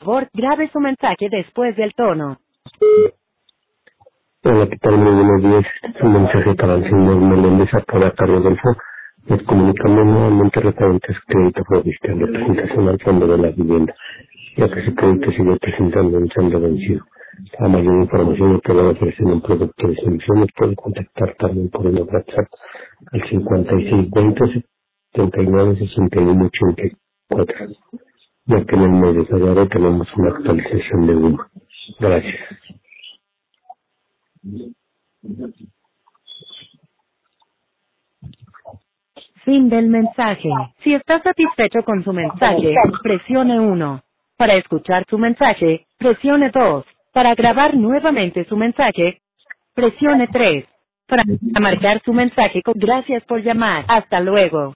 favor, grabe su mensaje después del tono. Hola, ¿qué tal? Muy buenos días. Este es un mensaje para el señor Meléndez Apodaca Rodolfo. Nos comunicamos nuevamente referente a su crédito provisional de presentación al Fondo de la Vivienda, ya que su crédito sigue presentando un saldo vencido. La mayor información que puede ofrecer un producto de solución nos puede contactar también por el WhatsApp al 5620 79 61 84, ya que en el mes de febrero tenemos una actualización de UMA. Gracias. Fin del mensaje. Si está satisfecho con su mensaje, presione 1. Para escuchar su mensaje, presione 2. Para grabar nuevamente su mensaje, presione 3. Para marcar su mensaje con gracias por llamar. Hasta luego.